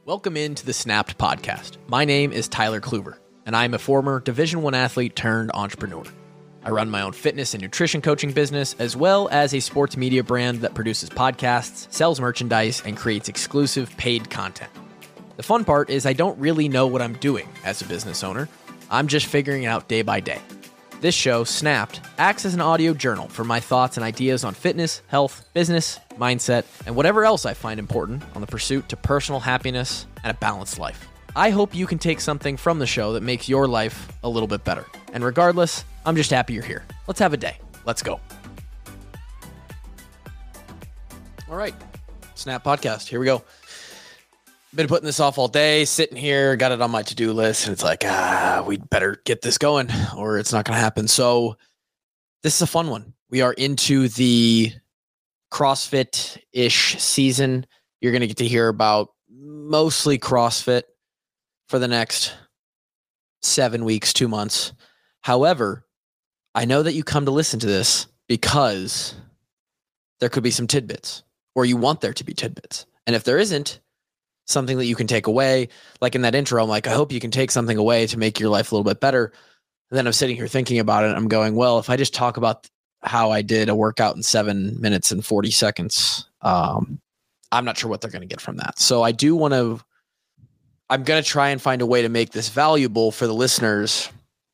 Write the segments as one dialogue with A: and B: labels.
A: Welcome into the Snapped podcast. My name is Tyler Kluver, and I'm a former Division I athlete turned entrepreneur. I run my own fitness and nutrition coaching business, as well as a sports media brand that produces podcasts, sells merchandise, and creates exclusive paid content. The fun part is I don't really know what I'm doing as a business owner. I'm just figuring it out day by day. This show, Snapped, acts as an audio journal for my thoughts and ideas on fitness, health, business, mindset, and whatever else I find important on the pursuit to personal happiness and a balanced life. I hope you can take something from the show that makes your life a little bit better. And regardless, I'm just happy you're here. Let's have a day. Let's go. All right. Snap podcast. Here we go. Been putting this off all day, sitting here, got it on my to-do list, and it's like, we'd better get this going or it's not going to happen. So this is a fun one. We are into the CrossFit-ish season. You're going to get to hear about mostly CrossFit for the next 7 weeks, 2 months. However, I know that you come to listen to this because there could be some tidbits, or you want there to be tidbits. And if there isn't, something that you can take away, like in that intro, I'm like, I hope you can take something away to make your life a little bit better. And then I'm sitting here thinking about it. I'm going, well, if I just talk about how I did a workout in 7 minutes and 40 seconds, I'm not sure what they're going to get from that. So I'm going to try and find a way to make this valuable for the listeners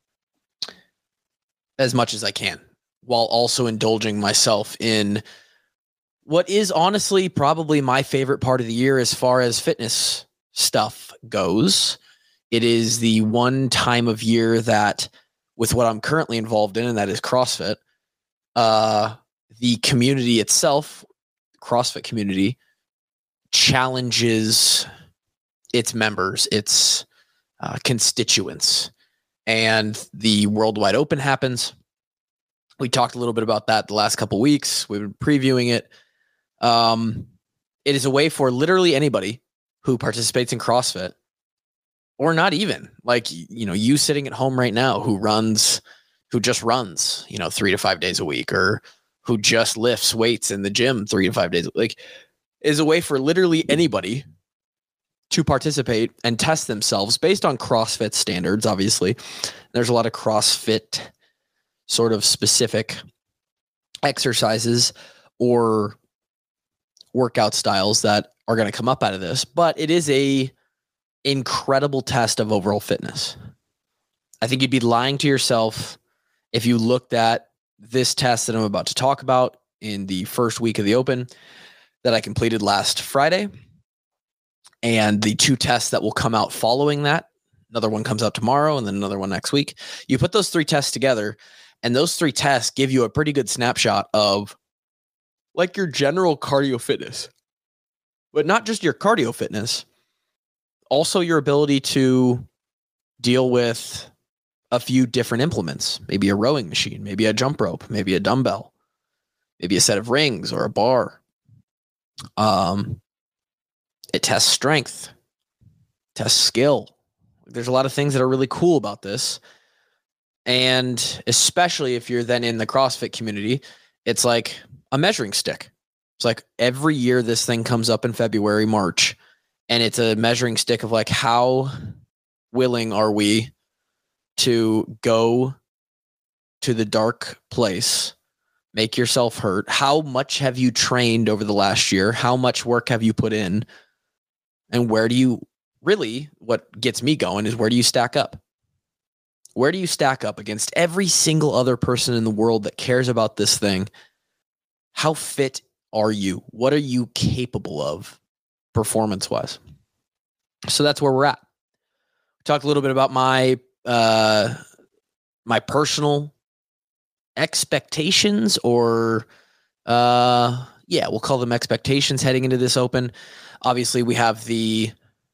A: as much as I can, while also indulging myself in what is honestly probably my favorite part of the year as far as fitness stuff goes. It is the one time of year that, with what I'm currently involved in, and that is CrossFit, the community itself, CrossFit community, challenges its members, its constituents, and the Worldwide Open happens. We talked a little bit about that the last couple weeks. We've been previewing it. It is a way for literally anybody who participates in CrossFit, or not even, like, you sitting at home right now who just runs, 3 to 5 days a week, or who just lifts weights in the gym 3 to 5 days, like, is a way for literally anybody to participate and test themselves based on CrossFit standards. Obviously, there's a lot of CrossFit sort of specific exercises or workout styles that are going to come up out of this, but it is a incredible test of overall fitness. I think you'd be lying to yourself if you looked at this test that I'm about to talk about in the first week of the Open that I completed last Friday, and the 2 tests that will come out following that. Another one comes out tomorrow, and then another one next week. You put those 3 tests together, and those 3 tests give you a pretty good snapshot of, like, your general cardio fitness, but not just your cardio fitness, also your ability to deal with a few different implements, maybe a rowing machine, maybe a jump rope, maybe a dumbbell, maybe a set of rings or a bar. It tests strength, tests skill. There's a lot of things that are really cool about this. And especially if you're then in the CrossFit community, it's like a measuring stick. It's like every year this thing comes up in February, March, and it's a measuring stick of, like, how willing are we to go to the dark place, make yourself hurt? How much have you trained over the last year? How much work have you put in? And where do you really, what gets me going is, where do you stack up? Where do you stack up against every single other person in the world that cares about this thing? How fit are you? What are you capable of performance-wise? So that's where we're at. We talked a little bit about my personal expectations, or we'll call them expectations heading into this Open. Obviously, we have the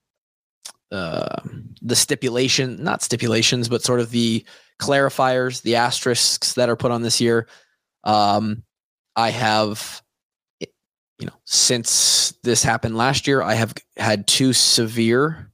A: not stipulations, but sort of the clarifiers, the asterisks that are put on this year. I have, since this happened last year, I have had 2 severe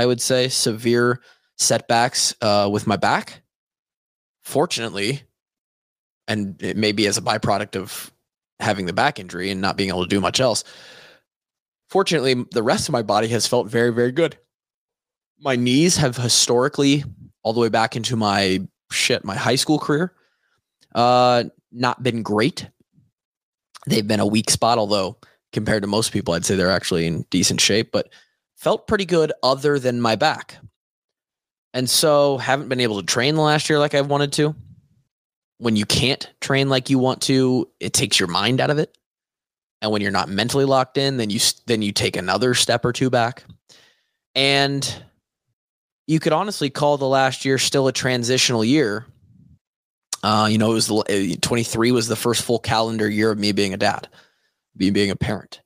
A: setbacks with my back. Fortunately, and it may be as a byproduct of having the back injury and not being able to do much else, Fortunately, the rest of my body has felt very, very good. My knees have historically, all the way back into my high school career, not been great. They've been a weak spot, although compared to most people, I'd say they're actually in decent shape, but felt pretty good other than my back. And so haven't been able to train the last year like I've wanted to. When you can't train like you want to, it takes your mind out of it. And when you're not mentally locked in, then you take another step or two back. And you could honestly call the last year still a transitional year. It was 23 was the first full calendar year of me being a dad, me being a parent,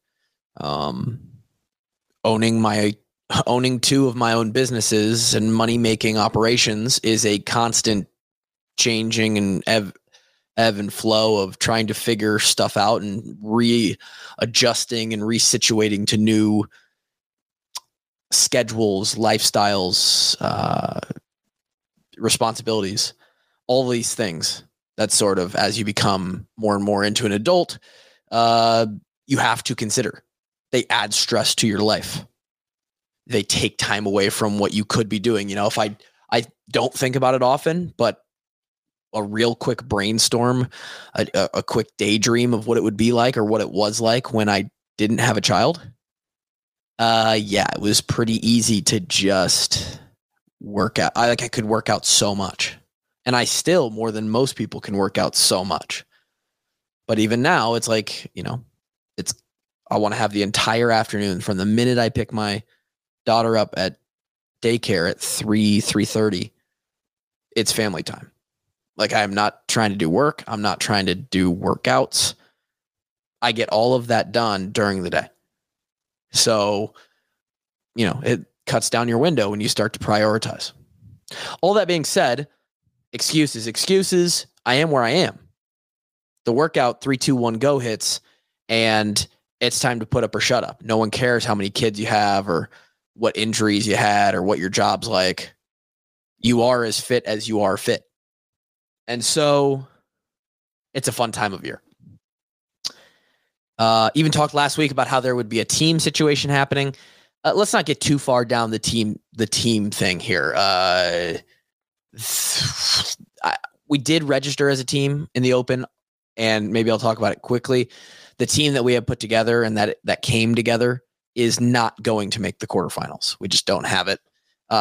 A: owning two of my own businesses and money-making operations is a constant changing and ebb and flow of trying to figure stuff out and readjusting and resituating to new schedules, lifestyles, responsibilities, all these things that sort of, as you become more and more into an adult, you have to consider. They add stress to your life. They take time away from what you could be doing. If I don't think about it often, but a real quick brainstorm, a quick daydream of what it would be like or what it was like when I didn't have a child. It was pretty easy to just work out. I could work out so much, and I still, more than most people, can work out so much. But even now, it's like, I want to have the entire afternoon from the minute I pick my daughter up at daycare at 3:30. It's family time. Like, I'm not trying to do work. I'm not trying to do workouts. I get all of that done during the day. So, it cuts down your window when you start to prioritize. All that being said, excuses. I am where I am. The workout 3, 2, 1, go hits, and it's time to put up or shut up. No one cares how many kids you have or what injuries you had or what your job's like. You are as fit as you are fit. And so it's a fun time of year. Even talked last week about how there would be a team situation happening. Let's not get too far down the team thing here. We did register as a team in the Open, and maybe I'll talk about it quickly. The team that we have put together and that came together is not going to make the quarterfinals. We just don't have it.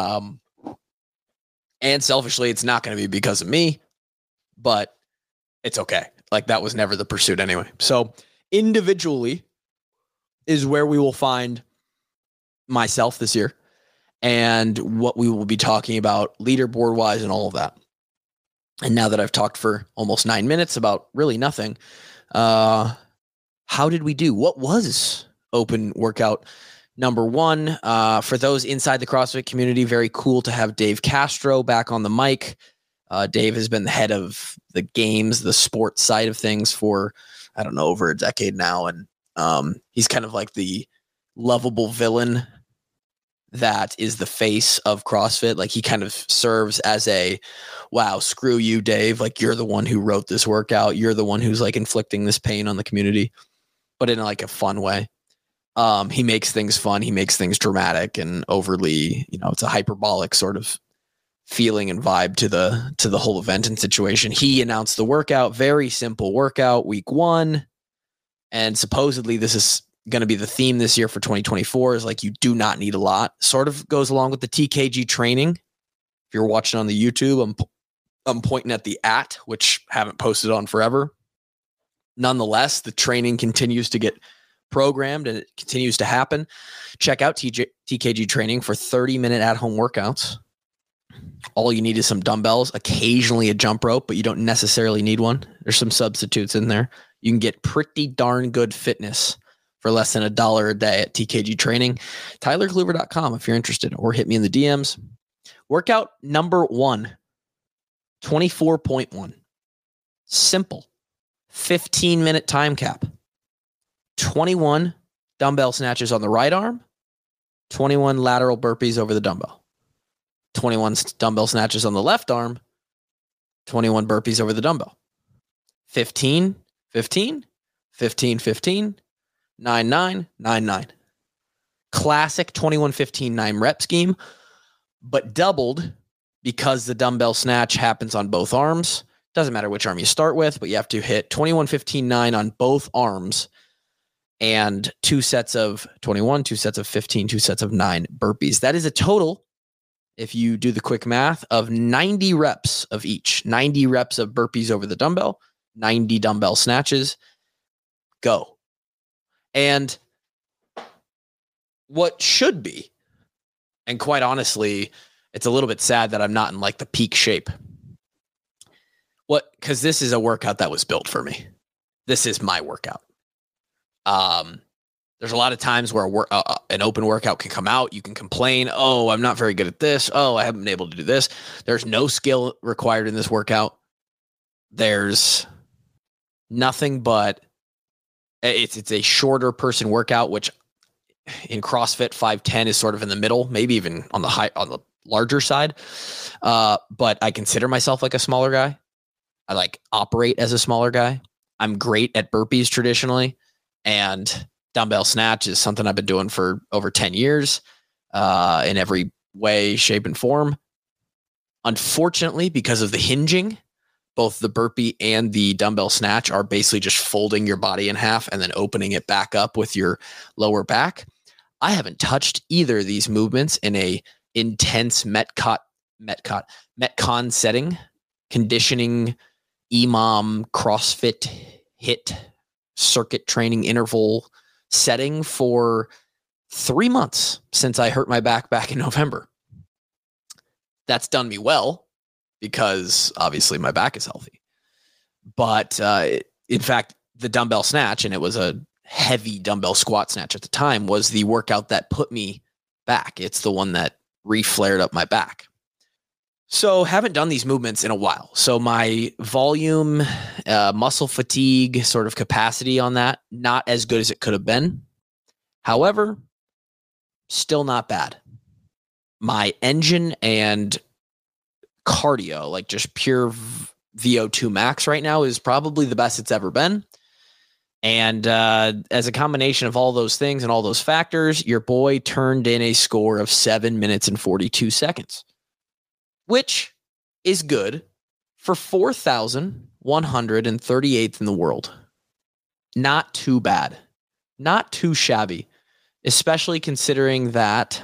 A: And selfishly, it's not going to be because of me, but it's okay. Like, that was never the pursuit anyway. So individually is where we will find myself this year and what we will be talking about leaderboard wise and all of that. And now that I've talked for almost 9 minutes about really nothing, how did we do? What was Open workout number one? For those inside the CrossFit community, very cool to have Dave Castro back on the mic. Dave has been the head of the games, the sports side of things for, I don't know, over a decade now. And he's kind of like the lovable villain that is the face of CrossFit. Like, he kind of serves as a, wow, screw you, Dave. Like, you're the one who wrote this workout. You're the one who's like inflicting this pain on the community, but in like a fun way. He makes things fun. He makes things dramatic and overly, it's a hyperbolic sort of feeling and vibe to the whole event and situation. He announced the workout, very simple workout, week 1. And supposedly this is going to be the theme this year for 2024 is like, you do not need a lot. Sort of goes along with the TKG training. If you're watching on the YouTube, I'm pointing at the which haven't posted on forever. Nonetheless, the training continues to get programmed and it continues to happen. Check out TKG training for 30-minute at-home workouts. All you need is some dumbbells, occasionally a jump rope, but you don't necessarily need one. There's some substitutes in there. You can get pretty darn good fitness for less than $1 a day at TKG training. TylerKluver.com if you're interested, or hit me in the DMs. Workout number 1, 24.1. Simple. 15-minute time cap. 21 dumbbell snatches on the right arm, 21 lateral burpees over the dumbbell, 21 dumbbell snatches on the left arm, 21 burpees over the dumbbell, 15, 15, 15, 15, 9, 9, 9, 9. Classic 21-15-9 rep scheme, but doubled because the dumbbell snatch happens on both arms. Doesn't matter which arm you start with, but you have to hit 21-15-9 on both arms and 2 sets of 21, 2 sets of 15, 2 sets of 9 burpees. That is a total, if you do the quick math, of 90 reps of each. 90 reps of burpees over the dumbbell, 90 dumbbell snatches. Go. And what should be, and quite honestly, it's a little bit sad that I'm not in like the peak shape. Because this is a workout that was built for me. This is my workout. There's a lot of times where an open workout can come out. You can complain, oh, I'm not very good at this. Oh, I haven't been able to do this. There's no skill required in this workout. There's nothing but it's a shorter person workout, which in CrossFit 5'10" is sort of in the middle, maybe even on the larger side. But I consider myself like a smaller guy. I like operate as a smaller guy. I'm great at burpees traditionally, and dumbbell snatch is something I've been doing for over 10 years in every way, shape, and form. Unfortunately, because of the hinging, both the burpee and the dumbbell snatch are basically just folding your body in half and then opening it back up with your lower back. I haven't touched either of these movements in a intense Metcon setting, conditioning, EMOM, CrossFit, HIIT, circuit training interval setting for 3 months since I hurt my back in November. That's done me well because obviously my back is healthy. But in fact, the dumbbell snatch, and it was a heavy dumbbell squat snatch at the time, was the workout that put me back. It's the one that reflared up my back. So haven't done these movements in a while. So my volume, muscle fatigue sort of capacity on that, not as good as it could have been. However, still not bad. My engine and cardio, like just pure VO2 max right now, is probably the best it's ever been. And as a combination of all those things and all those factors, your boy turned in a score of 7 minutes and 42 seconds. Which is good for 4,138th in the world. Not too bad. Not too shabby, especially considering that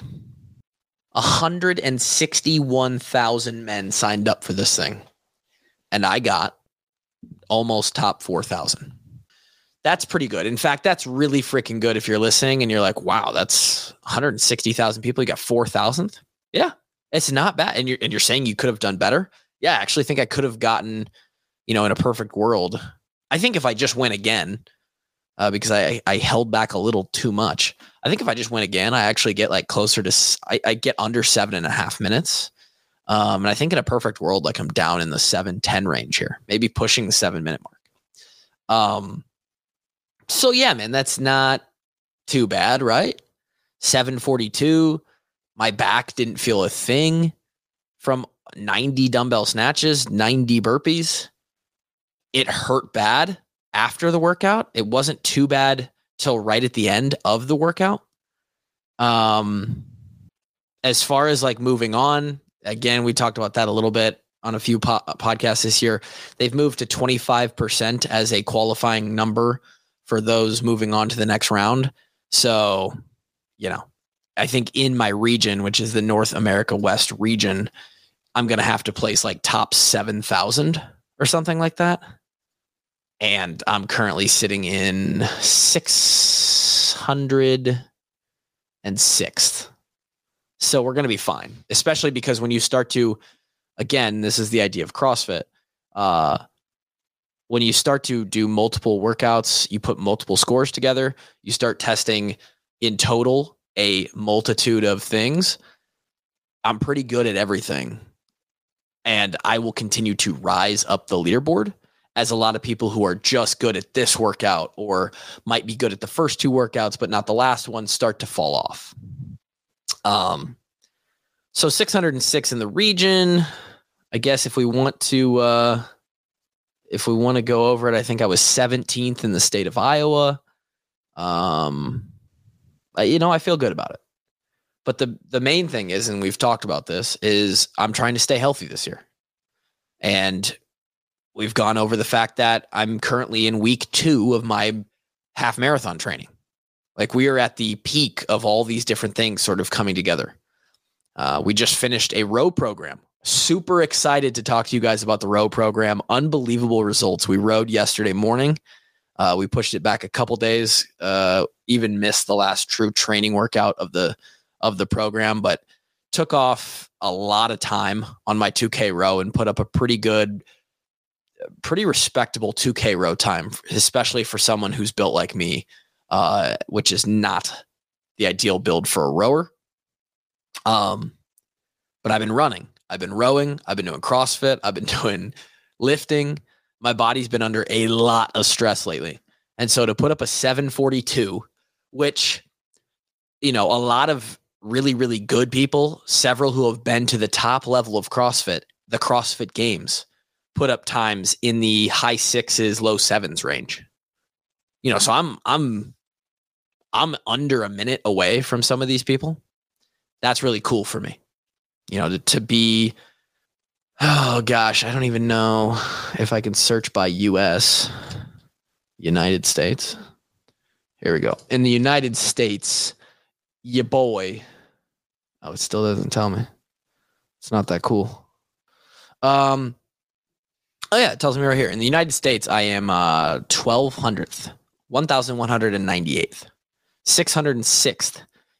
A: 161,000 men signed up for this thing. And I got almost top 4,000. That's pretty good. In fact, that's really freaking good if you're listening and you're like, wow, that's 160,000 people. You got 4,000th? Yeah. It's not bad. And you're saying you could have done better? Yeah, I actually think I could have gotten, in a perfect world. I think if I just went again, because I held back a little too much. I think if I just went again, I actually get like closer to, I get under 7.5 minutes. And I think in a perfect world, like I'm down in the 7:10 range here, maybe pushing the 7-minute mark. So yeah, man, that's not too bad, right? 7:42. My back didn't feel a thing from 90 dumbbell snatches, 90 burpees. It hurt bad after the workout. It wasn't too bad till right at the end of the workout. As far as like moving on, again, we talked about that a little bit on a few podcasts this year. They've moved to 25% as a qualifying number for those moving on to the next round. So, I think in my region, which is the North America West region, I'm going to have to place like top 7,000 or something like that. And I'm currently sitting in 606th. So we're going to be fine, especially because when you start to, again, this is the idea of CrossFit. When you start to do multiple workouts, you put multiple scores together, you start testing in total a multitude of things. I'm pretty good at everything. And I will continue to rise up the leaderboard as a lot of people who are just good at this workout or might be good at the first 2 workouts, but not the last one, start to fall off. So 606 in the region. I guess if we want to go over it, I think I was 17th in the state of Iowa. I feel good about it. But the main thing is, and we've talked about this, is I'm trying to stay healthy this year. And we've gone over the fact that I'm currently in week 2 of my half marathon training. Like, we are at the peak of all these different things sort of coming together. We just finished a row program. Super excited to talk to you guys about the row program. Unbelievable results. We rowed yesterday morning. We pushed it back a couple days, even missed the last true training workout of the program, but took off a lot of time on my 2K row and put up a pretty respectable 2K row time, especially for someone who's built like me, which is not the ideal build for a rower. But I've been running, I've been rowing, I've been doing CrossFit, I've been doing lifting. My body's been under a lot of stress lately. And so to put up a 742, which, a lot of really, really good people, several who have been to the top level of CrossFit, the CrossFit Games, put up times in the high 6s, low 7s range. So I'm under a minute away from some of these people. That's really cool for me. To be, oh gosh, I don't even know if I can search by US, United States. Here we go. In the United States, ya boy. Oh, it still doesn't tell me. It's not that cool. Oh yeah, it tells me right here. In the United States, I am 1200th, 1198th, 606th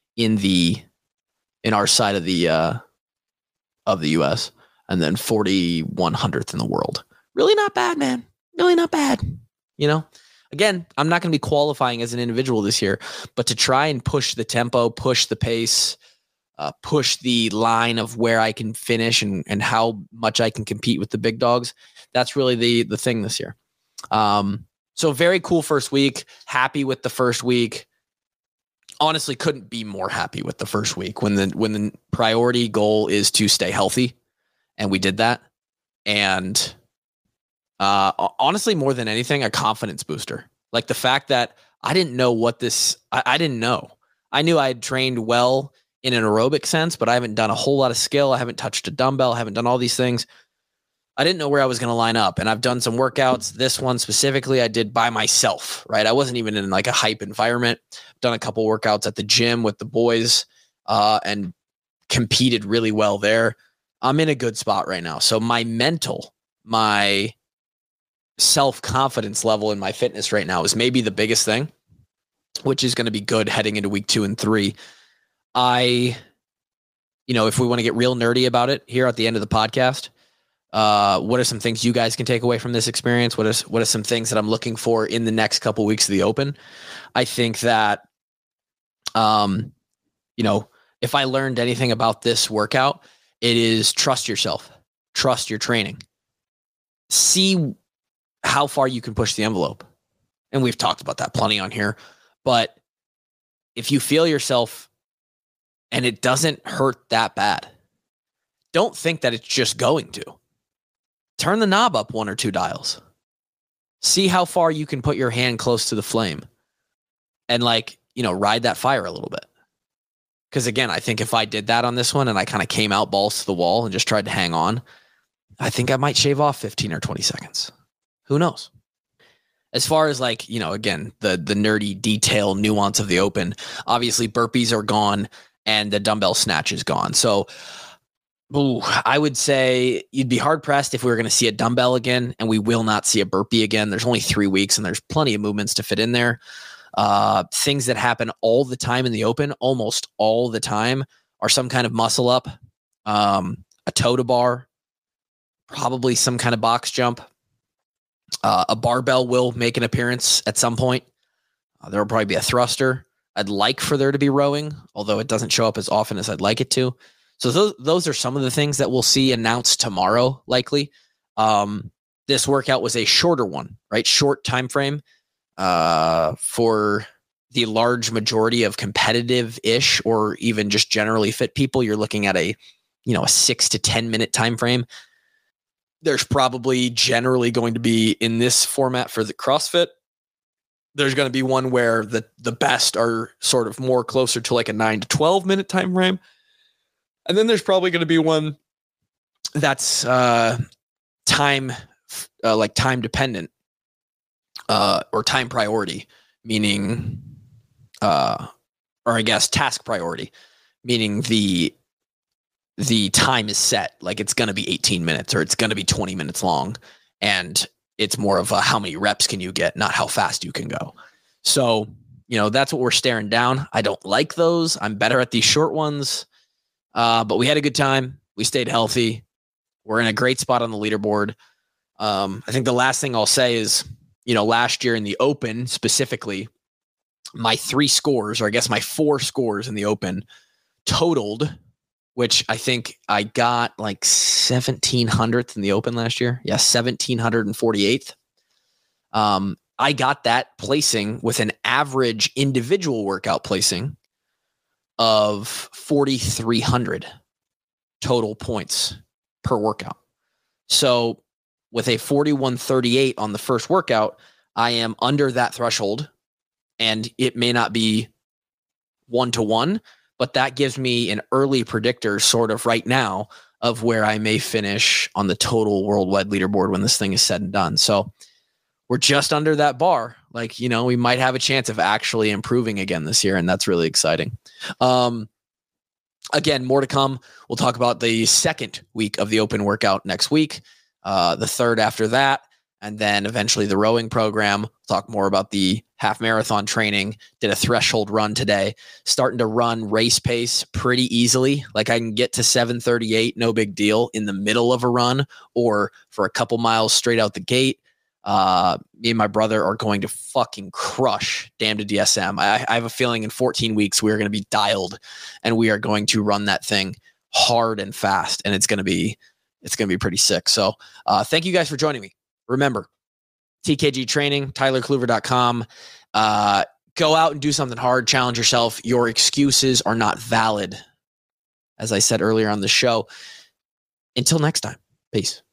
A: in our side of the US, and then 4100th in the world. Really not bad, man. Really not bad. Again, I'm not going to be qualifying as an individual this year, but to try and push the tempo, push the pace, push the line of where I can finish and how much I can compete with the big dogs. That's really the thing this year. So very cool first week. Happy with the first week. Honestly, couldn't be more happy with the first week when the priority goal is to stay healthy. And we did that. And honestly, more than anything, a confidence booster. Like the fact that I didn't know I didn't know. I knew I had trained well in an aerobic sense, but I haven't done a whole lot of skill. I haven't touched a dumbbell. I haven't done all these things. I didn't know where I was going to line up. And I've done some workouts. This one specifically, I did by myself, right? I wasn't even in like a hype environment. Done a couple workouts at the gym with the boys and competed really well there. I'm in a good spot right now. So my self-confidence level in my fitness right now is maybe the biggest thing, which is going to be good heading into week 2 and 3. If we want to get real nerdy about it here at the end of the podcast, what are some things you guys can take away from this experience? What are some things that I'm looking for in the next couple of weeks of the Open? I think that, if I learned anything about this workout, it is trust yourself, trust your training, see how far you can push the envelope. And we've talked about that plenty on here, but if you feel yourself and it doesn't hurt that bad, don't think that it's just going to. Turn the knob up 1 or 2 dials. See how far you can put your hand close to the flame and ride that fire a little bit. Because again, I think if I did that on this one and I kind of came out balls to the wall and just tried to hang on, I think I might shave off 15 or 20 seconds. Who knows? As far as again, the nerdy detail nuance of the Open, obviously burpees are gone and the dumbbell snatch is gone. So I would say you'd be hard pressed if we were going to see a dumbbell again, and we will not see a burpee again. There's only 3 weeks and there's plenty of movements to fit in there. Things that happen all the time in the Open, almost all the time, are some kind of muscle up, a toe to bar, probably some kind of box jump. A barbell will make an appearance at some point. There will probably be a thruster. I'd like for there to be rowing, although it doesn't show up as often as I'd like it to. So those are some of the things that we'll see announced tomorrow, likely. This workout was a shorter one, right? Short time frame for the large majority of competitive-ish or even just generally fit people. You're looking at a 6 to 10 minute time frame. There's probably generally going to be in this format for the CrossFit There's going to be one where the best are sort of more closer to like a 9 to 12 minute time frame. And then there's probably going to be one that's time dependent or time priority, meaning, or I guess task priority, meaning the time is set. Like it's going to be 18 minutes or it's going to be 20 minutes long. And it's more of a how many reps can you get, not how fast you can go. So, that's what we're staring down. I don't like those. I'm better at these short ones. But we had a good time. We stayed healthy. We're in a great spot on the leaderboard. I think the last thing I'll say is, last year in the Open specifically, my 3 scores, or I guess my 4 scores in the Open totaled, which I think I got like 1700th in the Open last year. Yeah, 1748th. I got that placing with an average individual workout placing of 4,300 total points per workout. So with a 4138 on the first workout, I am under that threshold, and it may not be 1-to-1, but that gives me an early predictor sort of right now of where I may finish on the total worldwide leaderboard when this thing is said and done. So we're just under that bar. Like, we might have a chance of actually improving again this year, and that's really exciting. Again, more to come. We'll talk about the second week of the Open workout next week, the third after that, and then eventually the rowing program. We'll talk more about the half marathon training. Did a threshold run today, starting to run race pace pretty easily. Like I can get to 7:38, no big deal, in the middle of a run or for a couple miles straight out the gate. Me and my brother are going to fucking crush Damn to DSM. I have a feeling in 14 weeks we are going to be dialed, and we are going to run that thing hard and fast, and it's going to be pretty sick. So thank you guys for joining me. Remember, TKG Training, TylerCluver.com. Go out and do something hard. Challenge yourself. Your excuses are not valid. As I said earlier on the show. Until next time, peace.